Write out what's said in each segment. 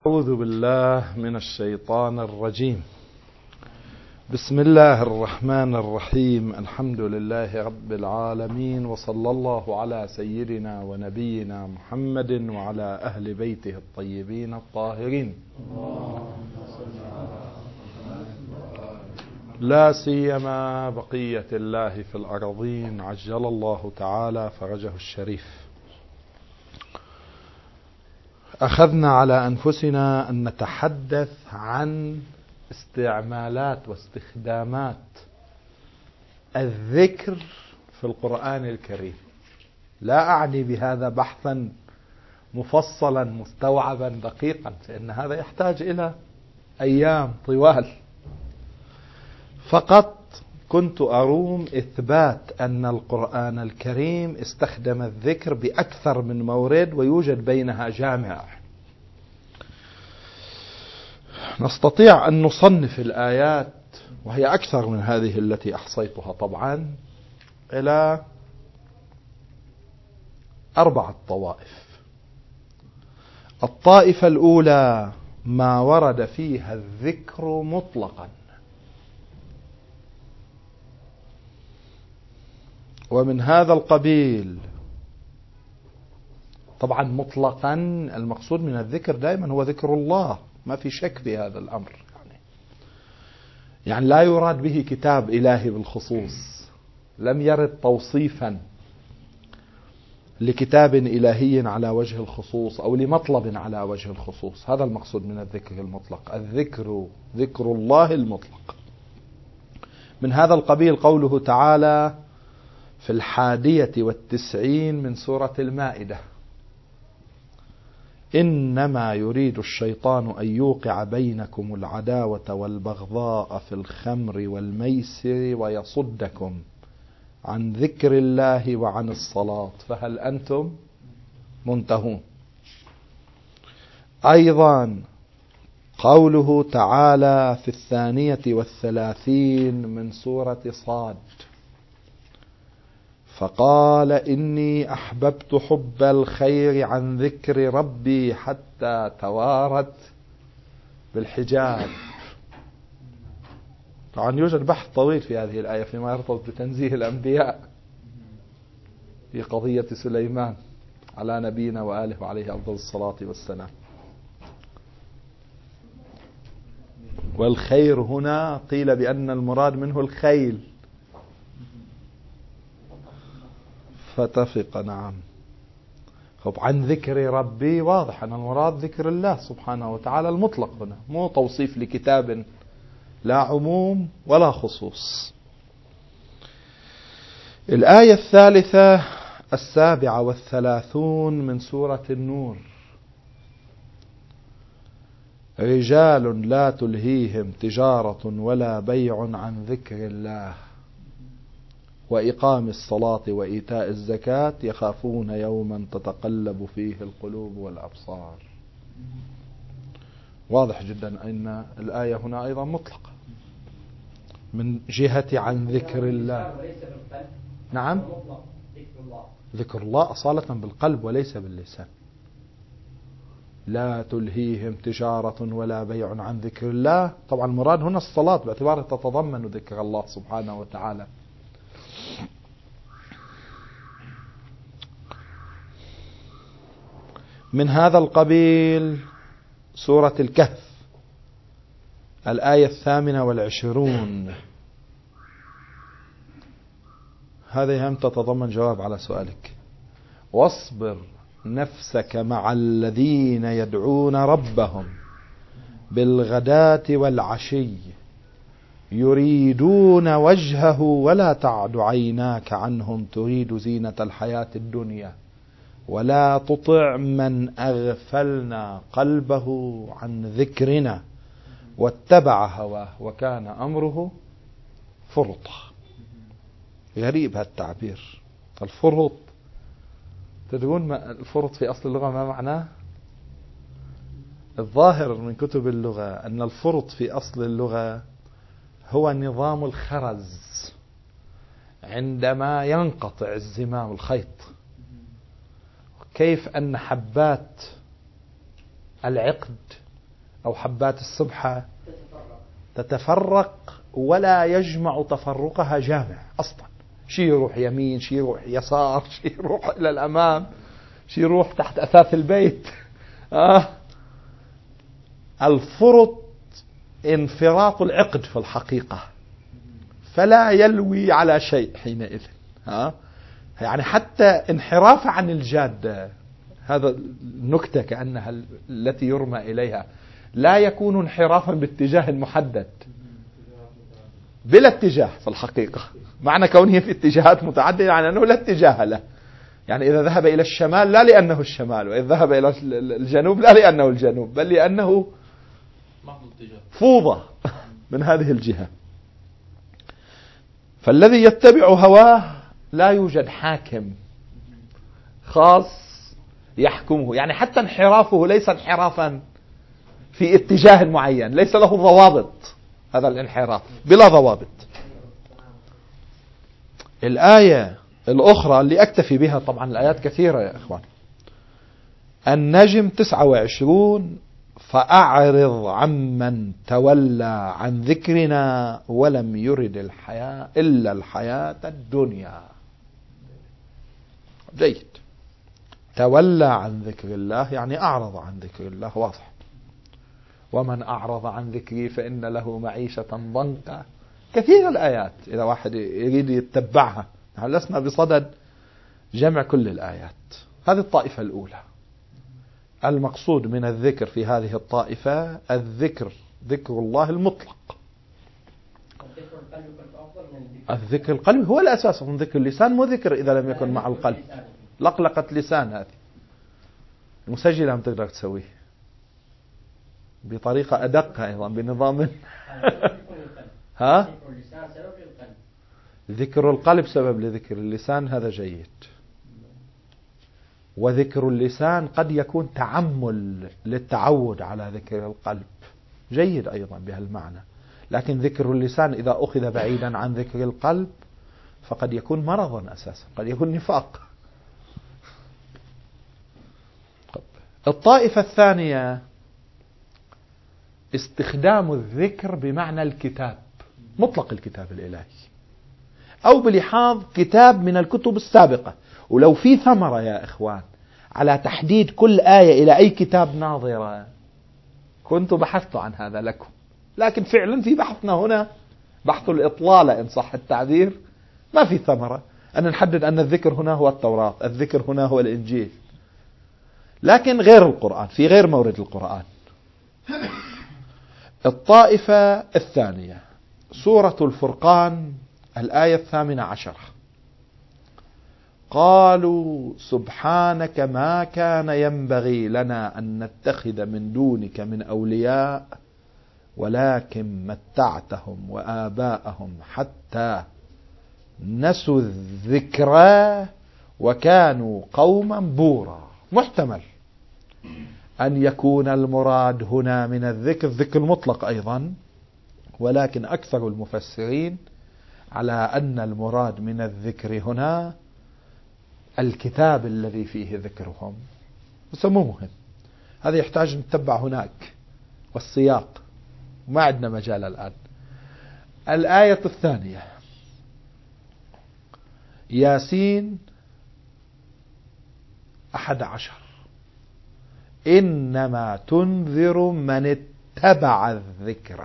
أعوذ بالله من الشيطان الرجيم. بسم الله الرحمن الرحيم. الحمد لله رب العالمين، وصلى الله على سيدنا ونبينا محمد وعلى أهل بيته الطيبين الطاهرين، لا سيما بقية الله في الأرضين عجل الله تعالى فرجه الشريف. أخذنا على أنفسنا أن نتحدث عن استعمالات واستخدامات الذكر في القرآن الكريم. لا أعني بهذا بحثا مفصلا مستوعبا دقيقا، فإن هذا يحتاج إلى أيام طوال. فقط كنت أروم إثبات أن القرآن الكريم استخدم الذكر بأكثر من مورد، ويوجد بينها جامع. نستطيع أن نصنف الآيات، وهي أكثر من هذه التي أحصيتها طبعا، إلى 4 طوائف. الطائفة الأولى ما ورد فيها الذكر مطلقا، ومن هذا القبيل طبعا مطلقا المقصود من الذكر دائما هو ذكر الله، ما في شك في هذا الأمر. يعني لا يراد به كتاب إلهي بالخصوص، لم يرد توصيفا لكتاب إلهي على وجه الخصوص أو لمطلب على وجه الخصوص. هذا المقصود من الذكر المطلق، الذكر ذكر الله المطلق. من هذا القبيل قوله تعالى في 91 من سورة المائدة: إنما يريد الشيطان أن يوقع بينكم العداوة والبغضاء في الخمر والميسر ويصدكم عن ذكر الله وعن الصلاة فهل أنتم منتهون. أيضا قوله تعالى في 32 من سورة صاد: فقال إني أحببت حب الخير عن ذكر ربي حتى توارت بالحجاب. طبعا يوجد بحث طويل في هذه الآية فيما يرتبط بتنزيه الأنبياء في قضية سليمان على نبينا وآله وعليه أفضل الصلاة والسلام. والخير هنا قيل بأن المراد منه الخيل، فتفق. نعم. عن ذكر ربي واضح أن المراد ذكر الله سبحانه وتعالى المطلق هنا، مو توصيف لكتاب، لا عموم ولا خصوص. الآية 37 من سورة النور: رجال لا تلهيهم تجارة ولا بيع عن ذكر الله وإقام الصلاة وإيتاء الزكاة يخافون يوما تتقلب فيه القلوب والأبصار. واضح جدا أن الآية هنا أيضا مطلقة من جهة عن ذكر الله. نعم، ذكر الله أصالة بالقلب وليس باللسان. لا تلهيهم تجارة ولا بيع عن ذكر الله، طبعا المراد هنا الصلاة باعتبارها تتضمن ذكر الله سبحانه وتعالى. من هذا القبيل سورة الكهف الآية 28. هذه هم تتضمن جواب على سؤالك: واصبر نفسك مع الذين يدعون ربهم بالغداة والعشي يريدون وجهه ولا تعد عيناك عنهم تريد زينة الحياة الدنيا ولا تطع من أغفلنا قلبه عن ذكرنا واتبع هواه وكان أمره فرطا. غريب هالتعبير، الفرط. تدرون ما الفرط في أصل اللغة ما معناه؟ الظاهر من كتب اللغة أن الفرط في أصل اللغة هو نظام الخرز عندما ينقطع الزمام الخيط. كيف أن حبات العقد أو حبات السبحة تتفرق ولا يجمع تفرقها جامع أصلا. شي يروح يمين، شي يروح يسار، شي يروح إلى الأمام، شي يروح تحت أثاث البيت. الفرط انفراط العقد في الحقيقة، فلا يلوي على شيء حينئذ. يعني حتى انحراف عن الجادة، هذا النكتة كأنها التي يرمى إليها، لا يكون انحرافا باتجاه محدد، بلا اتجاه في الحقيقة. معنى كونه في اتجاهات متعددة يعني أنه لا اتجاه له. يعني إذا ذهب إلى الشمال لا لأنه الشمال، وإذا ذهب إلى الجنوب لا لأنه الجنوب، بل لأنه فوضى من هذه الجهة. فالذي يتبع هواه لا يوجد حاكم خاص يحكمه، يعني حتى انحرافه ليس انحرافا في اتجاه معين، ليس له ضوابط. هذا الانحراف بلا ضوابط. الآية الأخرى اللي أكتفي بها، طبعا الآيات كثيرة يا إخوان، النجم 29: فأعرض عمن تولى عن ذكرنا ولم يرد الحياة إلا الحياة الدنيا. جيد. تولى عن ذكر الله يعني أعرض عن ذكر الله، واضح. ومن أعرض عن ذكري فإن له معيشة ضنكا. كثير الآيات إذا واحد يريد يتبعها. نحن لسنا بصدد جمع كل الآيات. هذه الطائفة الأولى. المقصود من الذكر في هذه الطائفة الذكر، ذكر الله المطلق. الذكر القلب هو الأساس، من ذكر اللسان مو ذكر إذا لم يكن مع القلب. لقلقة لسان هذه المسجلة هم تقدر تسويه بطريقة أدق أيضا بنظام. ذكر القلب سبب لذكر اللسان، هذا جيد. وذكر اللسان قد يكون تعمل للتعود على ذكر القلب، جيد أيضا بهالمعنى. لكن ذكر اللسان إذا أخذ بعيدا عن ذكر القلب فقد يكون مرضا أساسا، قد يكون نفاق. الطائفة الثانية استخدام الذكر بمعنى الكتاب، مطلق الكتاب الإلهي، أو بلحاظ كتاب من الكتب السابقة. ولو في ثمرة يا إخوان على تحديد كل آية إلى أي كتاب ناظرة كنت بحثت عن هذا لكم، لكن فعلا في بحثنا هنا بحث الإطلالة إن صح التعبير، ما في ثمرة أن نحدد أن الذكر هنا هو التوراة، الذكر هنا هو الإنجيل، لكن غير القرآن، في غير مورد القرآن. الطائفة الثانية سورة الفرقان الآية 18: قالوا سبحانك ما كان ينبغي لنا أن نتخذ من دونك من أولياء ولكن متعتهم وآباءهم حتى نسوا الذكرى وكانوا قوما بورا. محتمل أن يكون المراد هنا من الذكر ذكر المطلق أيضا، ولكن أكثر المفسرين على أن المراد من الذكر هنا الكتاب الذي فيه ذكرهم. بس مو مهم، هذا يحتاج نتبع هناك والسياق، ما عندنا مجال الآن. الآية الثانية ياسين 11: إنما تنذر من اتبع الذكر.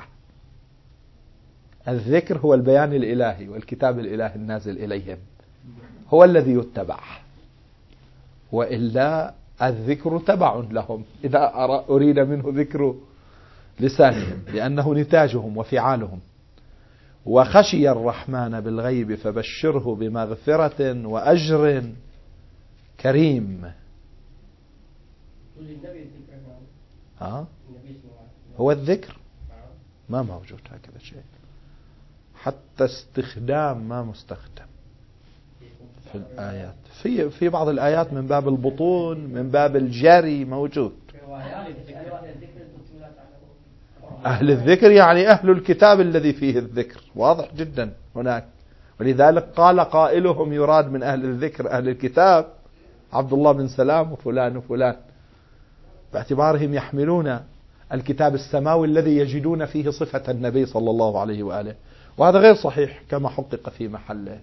الذكر هو البيان الإلهي والكتاب الإلهي النازل إليهم، هو الذي يتبع، وإلا الذكر تبع لهم إذا أريد منه ذكر لسانهم، لأنه نتاجهم وفعالهم. وخشي الرحمن بالغيب فبشره بمغفرة وأجر كريم. هو الذكر ما موجود هكذا شيء، حتى استخدام ما مستخدم في الآيات. في بعض الآيات من باب البطون، من باب الجري موجود. أهل الذكر يعني أهل الكتاب الذي فيه الذكر، واضح جدا هناك. ولذلك قال قائلهم يراد من أهل الذكر أهل الكتاب عبد الله بن سلام وفلان وفلان، باعتبارهم يحملون الكتاب السماوي الذي يجدون فيه صفة النبي صلى الله عليه وآله، وهذا غير صحيح كما حقق في محله.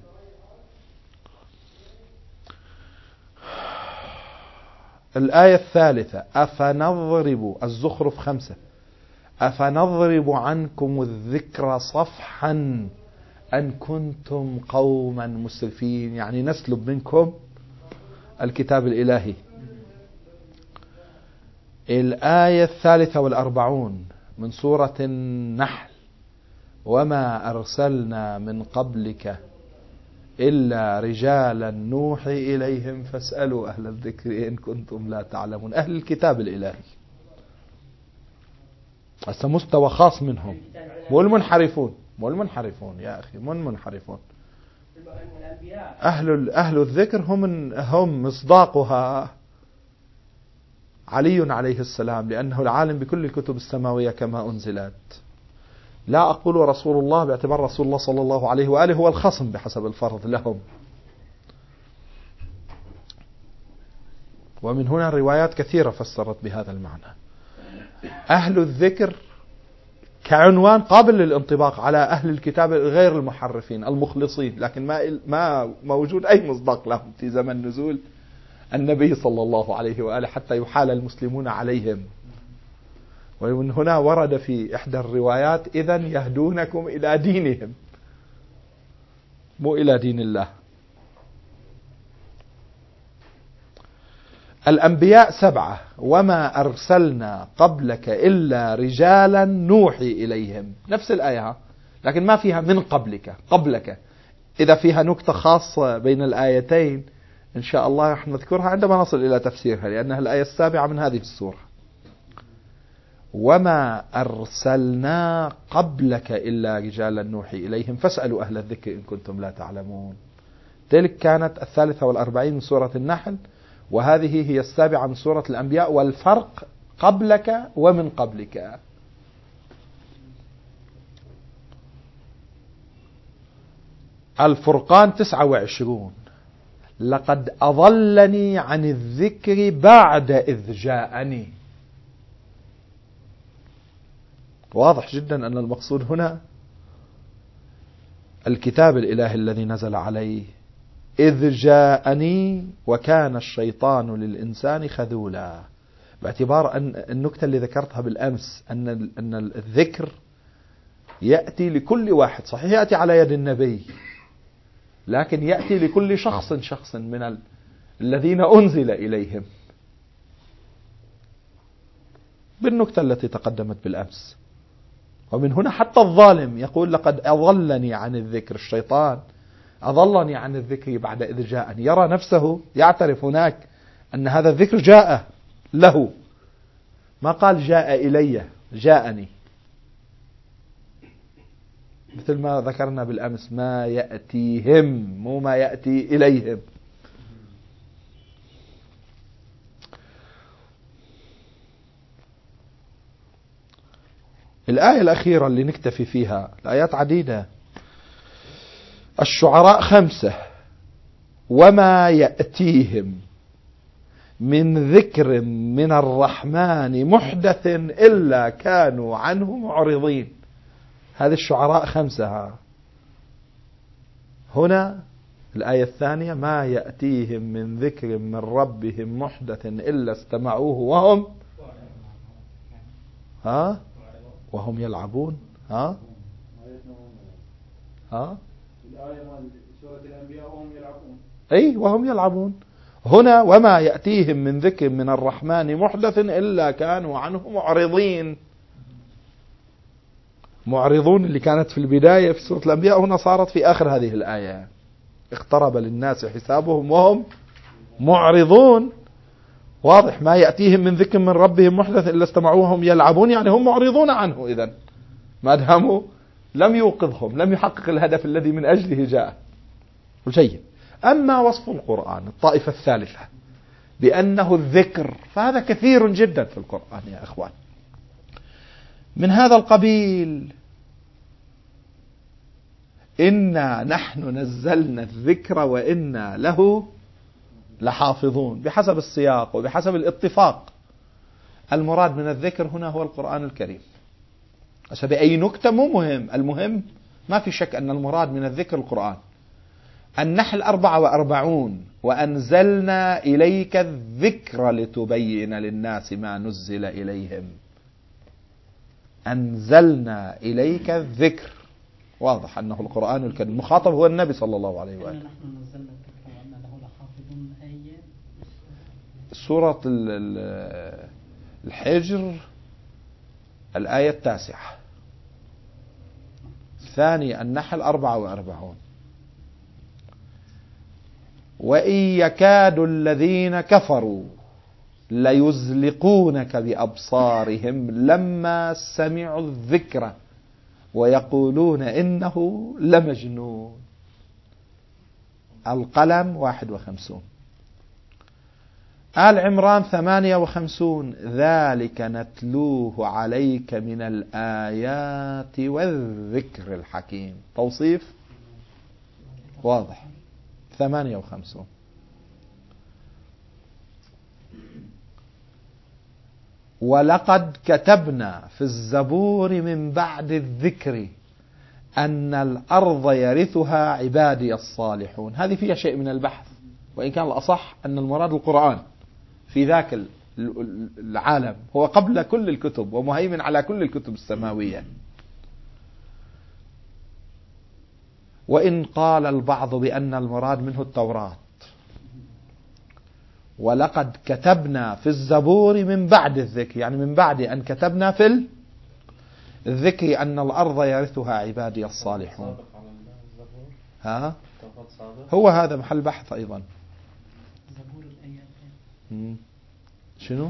الآية الثالثة: أفنضرب الزخرف 5 أفنضرب عنكم الذكر صفحا أن كنتم قوما مسرفين، يعني نسلب منكم الكتاب الإلهي. الآية 43 من سورة النحل: وما أرسلنا من قبلك إلا رجالا نوحي إليهم فاسألوا أهل الذكر إن كنتم لا تعلمون. أهل الكتاب الإلهي هذا مستوى خاص منهم، مو المنحرفون يا أخي، مو المنحرفون. أهل الذكر هم مصداقها علي عليه السلام، لأنه العالم بكل الكتب السماوية كما أنزلت. لا أقول رسول الله باعتبار رسول الله صلى الله عليه وآله هو الخصم بحسب الفرض لهم. ومن هنا روايات كثيرة فسرت بهذا المعنى. أهل الذكر كعنوان قابل للانطباق على أهل الكتاب غير المحرفين المخلصين، لكن ما موجود أي مصداق لهم في زمن نزول النبي صلى الله عليه وآله حتى يحال المسلمون عليهم. ومن هنا ورد في إحدى الروايات: إذن يهدونكم إلى دينهم مو إلى دين الله. الأنبياء 7: وما أرسلنا قبلك إلا رجالا نوحي إليهم. نفس الآية لكن ما فيها من قبلك. إذا فيها نكتة خاصة بين الآيتين إن شاء الله رح نذكرها عندما نصل إلى تفسيرها، لأنها الآية 7 من هذه السورة. وما أرسلنا قبلك إلا رجالا نوحي إليهم فاسألوا أهل الذكر إن كنتم لا تعلمون. تلك كانت 43 من سورة النحل، وهذه هي 7 من سورة الأنبياء. والفرق قبلك ومن قبلك. الفرقان 29: لقد أضلني عن الذكر بعد إذ جاءني. واضح جدا أن المقصود هنا الكتاب الإلهي الذي نزل عليه. إذ جاءني وكان الشيطان للإنسان خذولا، باعتبار أن النكتة اللي ذكرتها بالأمس أن الذكر يأتي لكل واحد، صحيح يأتي على يد النبي، لكن يأتي لكل شخص من الذين أنزل إليهم بالنكتة التي تقدمت بالأمس. ومن هنا حتى الظالم يقول: لقد أضلني عن الذكر، الشيطان أضلني عن الذكر بعد إذ جاءني. يرى نفسه يعترف هناك أن هذا الذكر جاء له، ما قال جاء إلي، جاءني، مثل ما ذكرنا بالأمس: ما يأتيهم مو ما يأتي إليهم. الآية الأخيرة اللي نكتفي فيها، الآيات عديدة. الشعراء 5: وما يأتيهم من ذكر من الرحمن محدث إلا كانوا عنه معرضين. هذه الشعراء 5. هنا الآية الثانية: ما يأتيهم من ذكر من ربهم محدث إلا استمعوه وهم يلعبون. سورة الأنبياء وهم يلعبون. أي وهم يلعبون. هنا: وما يأتيهم من ذكر من الرحمن محدث إلا كانوا عنه معرضين. معرضون اللي كانت في البداية في سورة الأنبياء هنا صارت في آخر هذه الآية: اقترب للناس حسابهم وهم معرضون. واضح، ما يأتيهم من ذكر من ربهم محدث إلا استمعوهم يلعبون، يعني هم معرضون عنه. إذن ما داموا لم يوقظهم، لم يحقق الهدف الذي من أجله جاء. جيد. أما وصف القرآن الطائفة الثالثة بأنه الذكر، فهذا كثير جدا في القرآن يا أخوان. من هذا القبيل: إنا نحن نزلنا الذكر وإنا له لحافظون، بحسب السياق وبحسب الاتفاق المراد من الذكر هنا هو القرآن الكريم. بأي نكتة مو مهم، المهم ما في شك أن المراد من الذكر القرآن. النحل 44: وأنزلنا إليك الذكر لتبين للناس ما نزل إليهم. أنزلنا إليك الذكر، واضح أنه القرآن الكريم، المخاطب هو النبي صلى الله عليه وآله. نحن نزلنا الذكر وأنا له لحافظون. أي سورة الحجر الآية 9. الثاني النحل 44: وإن يكاد الذين كفروا ليزلقونك بأبصارهم لما سمعوا الذكر ويقولون إنه لمجنون. القلم 51. آل عمران 58: ذلك نتلوه عليك من الآيات والذكر الحكيم. توصيف واضح. 58. ولقد كتبنا في الزبور من بعد الذكر أن الأرض يرثها عبادي الصالحون. هذه فيها شيء من البحث، وإن كان الأصح أن المراد القرآن في ذاك العالم، هو قبل كل الكتب ومهيمن على كل الكتب السماوية. وإن قال البعض بأن المراد منه التوراة. ولقد كتبنا في الزبور من بعد الذكر، يعني من بعد أن كتبنا في الذكر أن الأرض يرثها عبادي الصالحون. ها هو هذا محل بحث أيضا. زبور الآيات. شنو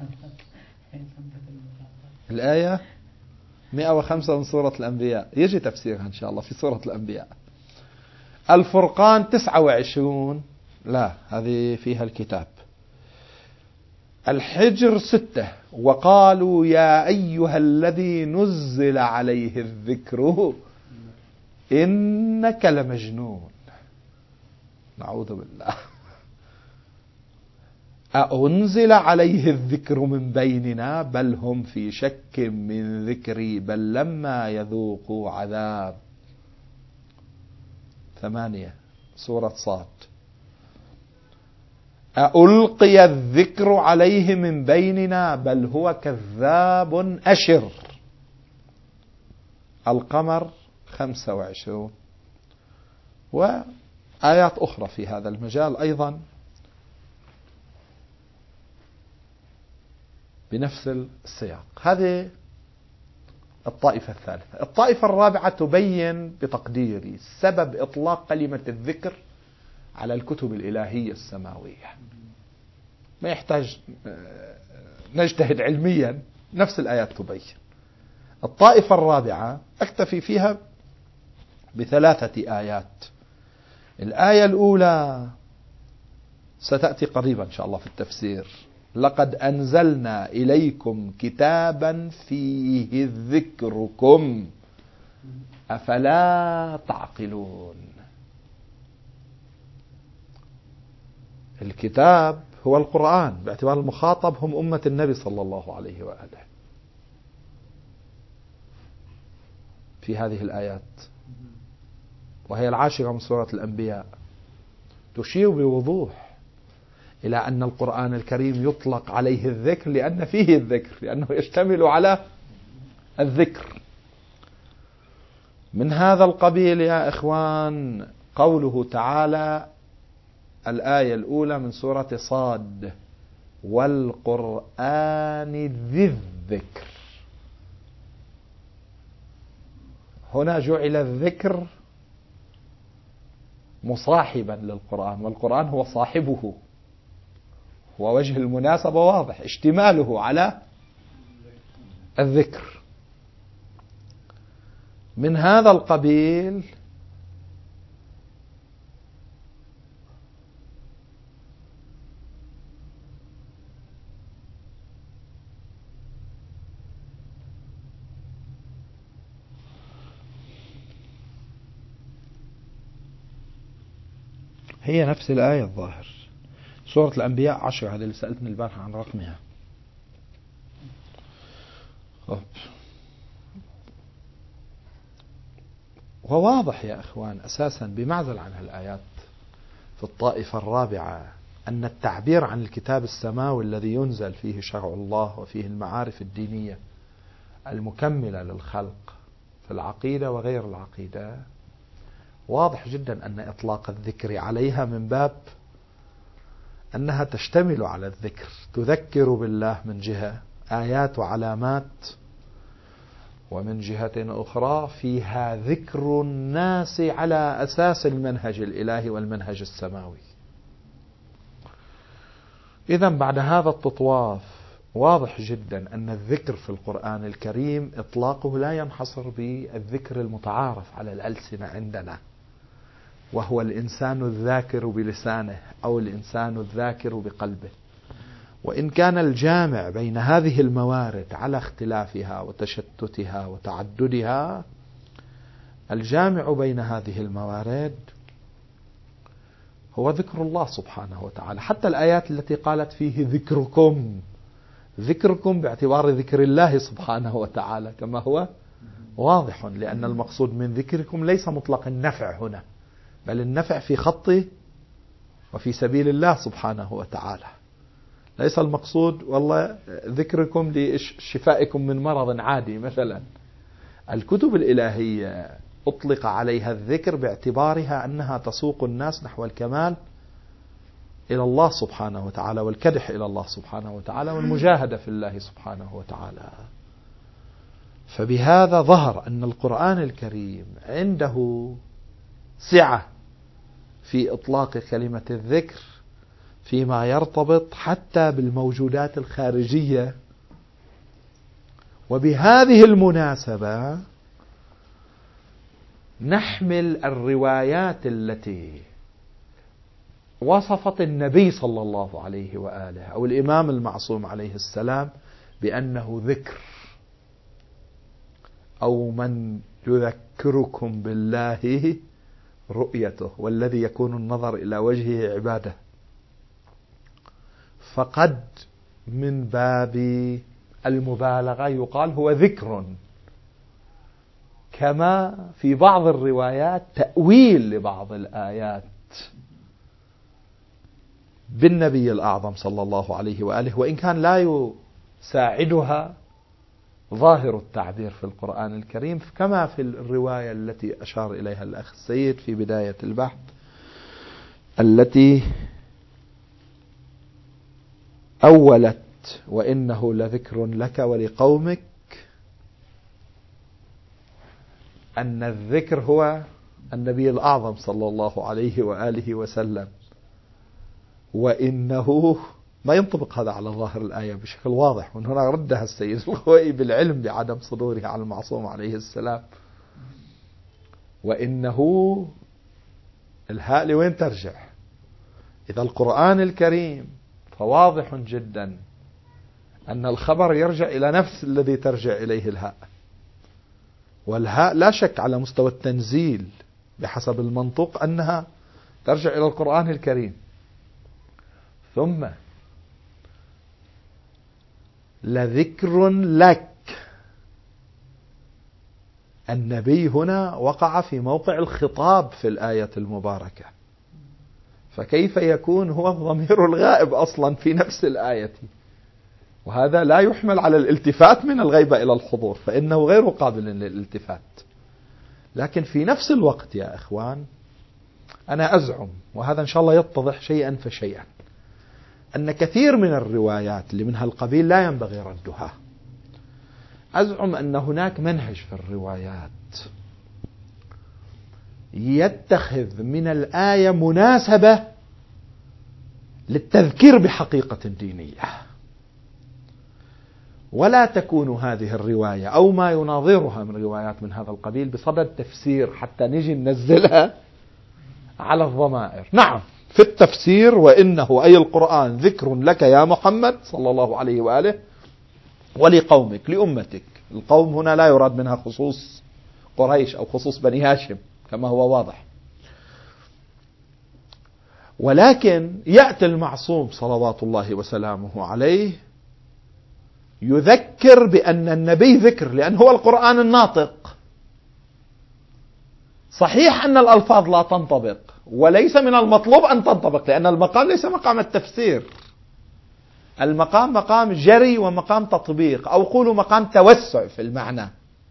الآية 105 من سورة الأنبياء، يجي تفسيرها إن شاء الله في سورة الأنبياء. الفرقان 29، لا هذه فيها الكتاب. الحجر 6: وقالوا يا أيها الذي نزل عليه الذكر إنك لمجنون. نعوذ بالله. أأنزل عليه الذكر من بيننا بل هم في شك من ذكري بل لما يذوقوا عذاب. 8 سورة صاد: ألقي الذكر عليه من بيننا بل هو كذاب أشر. القمر 25. وآيات أخرى في هذا المجال أيضا بنفس السياق. هذه الطائفة الثالثة. الطائفة الرابعة تبين بتقديري سبب إطلاق كلمة الذكر على الكتب الإلهية السماوية. ما يحتاج نجتهد علميا، نفس الآيات تبين. الطائفة الرابعة أكتفي فيها ب3 آيات. الآية الأولى ستأتي قريبا إن شاء الله في التفسير: لقد أنزلنا إليكم كتابا فيه ذكركم أفلا تعقلون. الكتاب هو القرآن، باعتبار المخاطب هم أمة النبي صلى الله عليه وآله. في هذه الآيات وهي 10 من سورة الأنبياء تشير بوضوح إلى أن القرآن الكريم يطلق عليه الذكر لأن فيه الذكر، لأنه يشتمل على الذكر. من هذا القبيل يا إخوان قوله تعالى الآية الأولى من سورة صاد: والقرآن ذي الذكر. هنا جعل الذكر مصاحبا للقرآن، والقرآن هو صاحبه، ووجه المناسبة واضح، اشتماله على الذكر. من هذا القبيل هي نفس الآية الظاهر، سورة الأنبياء 10، هذا اللي سألتني البارحة عن رقمها. وواضح يا إخوان أساسا بمعزل عن الآيات في الطائفة الرابعة أن التعبير عن الكتاب السماوي الذي ينزل فيه شرع الله وفيه المعارف الدينية المكملة للخلق في العقيدة وغير العقيدة، واضح جدا أن إطلاق الذكر عليها من باب أنها تشتمل على الذكر، تذكر بالله من جهة آيات وعلامات، ومن جهة أخرى فيها ذكر الناس على أساس المنهج الإلهي والمنهج السماوي. إذا بعد هذا التطواف واضح جدا أن الذكر في القرآن الكريم إطلاقه لا ينحصر بالذكر المتعارف على الألسنة عندنا، وهو الإنسان الذاكر بلسانه أو الإنسان الذاكر بقلبه. وإن كان الجامع بين هذه الموارد على اختلافها وتشتتها وتعددها، الجامع بين هذه الموارد هو ذكر الله سبحانه وتعالى. حتى الآيات التي قالت فيه ذكركم باعتبار ذكر الله سبحانه وتعالى كما هو واضح، لأن المقصود من ذكركم ليس مطلق النفع هنا، بل النفع في خطه وفي سبيل الله سبحانه وتعالى. ليس المقصود والله ذكركم لشفائكم من مرض عادي مثلا. الكتب الإلهية أطلق عليها الذكر باعتبارها أنها تسوق الناس نحو الكمال إلى الله سبحانه وتعالى والكدح إلى الله سبحانه وتعالى والمجاهدة في الله سبحانه وتعالى. فبهذا ظهر أن القرآن الكريم عنده سعة في إطلاق كلمة الذكر فيما يرتبط حتى بالموجودات الخارجية. وبهذه المناسبة نحمل الروايات التي وصفت النبي صلى الله عليه وآله أو الإمام المعصوم عليه السلام بأنه ذكر، أو من يذكركم بالله رؤيته، والذي يكون النظر إلى وجهه عبادة، فقد من باب المبالغة يقال هو ذكر، كما في بعض الروايات تأويل لبعض الآيات بالنبي الأعظم صلى الله عليه وآله، وإن كان لا يساعدها ظاهر التعبير في القرآن الكريم، كما في الرواية التي أشار إليها الأخ السيد في بداية البحث، التي أولت وإنه لذكر لك ولقومك، أن الذكر هو النبي الأعظم صلى الله عليه وآله وسلم، وإنه ما ينطبق هذا على ظاهر الآية بشكل واضح. ومن هنا ردها السيد الخوئي بالعلم بعدم صدورها على المعصوم عليه السلام. وإنه الهاء لوين ترجع؟ إذا القرآن الكريم فواضح جدا أن الخبر يرجع إلى نفس الذي ترجع إليه الهاء، والهاء لا شك على مستوى التنزيل بحسب المنطق أنها ترجع إلى القرآن الكريم. ثم لذكر لك، النبي هنا وقع في موقع الخطاب في الآية المباركة، فكيف يكون هو الضمير الغائب أصلا في نفس الآية؟ وهذا لا يحمل على الالتفات من الغيبة إلى الحضور، فإنه غير قابل للالتفات. لكن في نفس الوقت يا إخوان أنا أزعم، وهذا إن شاء الله يتضح شيئا فشيئا، أن كثير من الروايات اللي منها القبيل لا ينبغي ردها. أزعم أن هناك منهج في الروايات يتخذ من الآية مناسبة للتذكير بحقيقة دينية، ولا تكون هذه الرواية أو ما يناظرها من روايات من هذا القبيل بصدد تفسير حتى نجي ننزلها على الضمائر. نعم في التفسير، وإنه أي القرآن ذكر لك يا محمد صلى الله عليه وآله ولقومك لأمتك. القوم هنا لا يراد منها خصوص قريش أو خصوص بني هاشم كما هو واضح، ولكن يأتي المعصوم صلوات الله وسلامه عليه يذكر بأن النبي ذكر، لأن هو القرآن الناطق. صحيح أن الألفاظ لا تنطبق، وليس من المطلوب أن تنطبق، لأن المقام ليس مقام التفسير، المقام مقام جري ومقام تطبيق، أو قولوا مقام توسع في المعنى.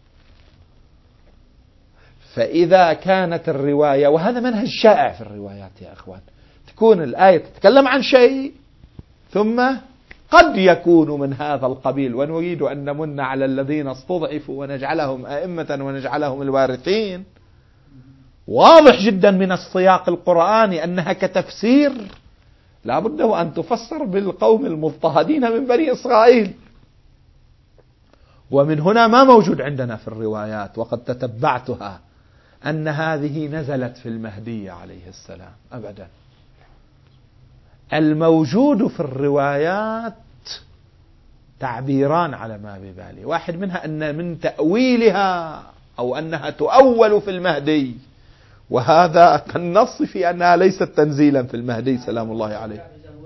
فإذا كانت الرواية، وهذا منهج شائع في الروايات يا أخوان، تكون الآية تتكلم عن شيء ثم قد يكون من هذا القبيل، ونريد أن نمن على الذين استضعفوا ونجعلهم أئمة ونجعلهم الوارثين، واضح جدا من السياق القرآني أنها كتفسير لا بد أن تفسر بالقوم المضطهدين من بني إسرائيل. ومن هنا ما موجود عندنا في الروايات، وقد تتبعتها، أن هذه نزلت في المهدي عليه السلام، أبدا. الموجود في الروايات تعبيران على ما ببالي، واحد منها أن من تأويلها أو أنها تؤول في المهدي، وهذا كالنص في أنها ليست تنزيلا في المهدي سلام الله عليه.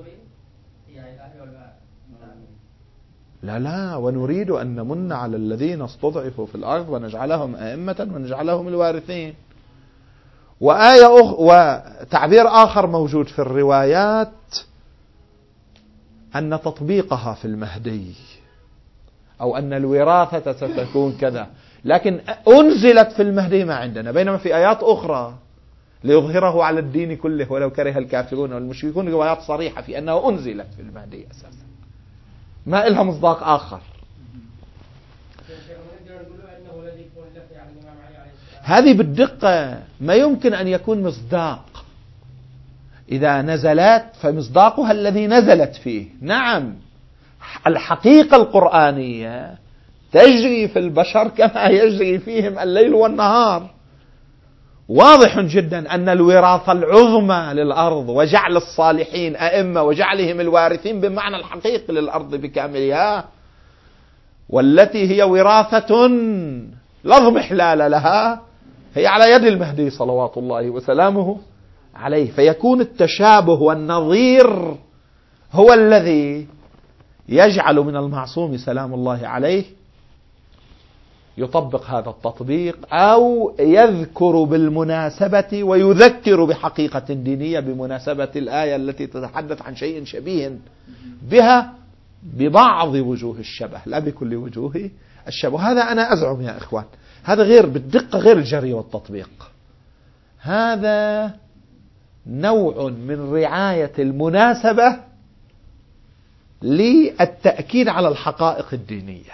لا، ونريد أن نمن على الذين استضعفوا في الأرض ونجعلهم أئمة ونجعلهم الوارثين. وتعبير آخر موجود في الروايات أن تطبيقها في المهدي، أو أن الوراثة ستكون كذا، لكن أنزلت في المهدي ما عندنا، بينما في آيات أخرى ليظهره على الدين كله ولو كره الكافرون والمشركون روايات صريحة في أنها أنزلت في المهدي أساسا، ما إلها مصداق آخر. هذه بالدقة ما يمكن أن يكون مصداق، إذا نزلت فمصداقها الذي نزلت فيه. نعم، الحقيقة القرآنية تجري في البشر كما يجري فيهم الليل والنهار. واضح جدا أن الوراثة العظمى للأرض وجعل الصالحين أئمة وجعلهم الوارثين بمعنى الحقيقي للأرض بكاملها، والتي هي وراثة لا اضمحلال لها، هي على يد المهدي صلوات الله وسلامه عليه. فيكون التشابه والنظير هو الذي يجعل من المعصوم سلام الله عليه يطبق هذا التطبيق، أو يذكر بالمناسبة ويذكر بحقيقة دينية بمناسبة الآية التي تتحدث عن شيء شبيه بها ببعض وجوه الشبه لا بكل وجوه الشبه. هذا أنا أزعم يا إخوان، هذا غير بالدقة، غير الجري والتطبيق، هذا نوع من رعاية المناسبة للتأكيد على الحقائق الدينية،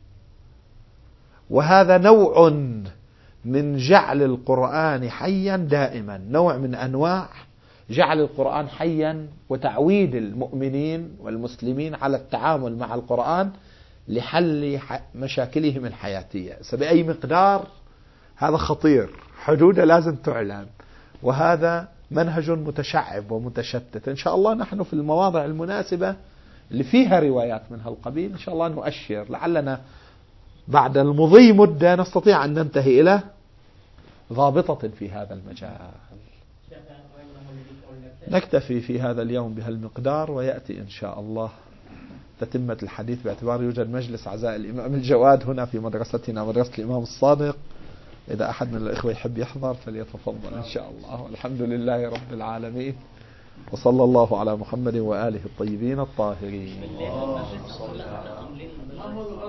وهذا نوع من جعل القرآن حيا دائما، نوع من أنواع جعل القرآن حيا وتعويد المؤمنين والمسلمين على التعامل مع القرآن لحل مشاكلهم الحياتية بأي مقدار. هذا خطير، حدوده لازم تعلن، وهذا منهج متشعب ومتشتت. إن شاء الله نحن في المواضع المناسبة اللي فيها روايات من هالقبيل إن شاء الله نؤشر، لعلنا بعد المضي مدة نستطيع أن ننتهي إلى ضابطة في هذا المجال. نكتفي في هذا اليوم بهالمقدار، ويأتي إن شاء الله تتمة الحديث، باعتبار يوجد مجلس عزاء الإمام الجواد هنا في مدرستنا مدرسة الإمام الصادق. إذا أحد من الإخوة يحب يحضر فليتفضل إن شاء الله. والحمد لله رب العالمين، وصلى الله على محمد وآله الطيبين الطاهرين.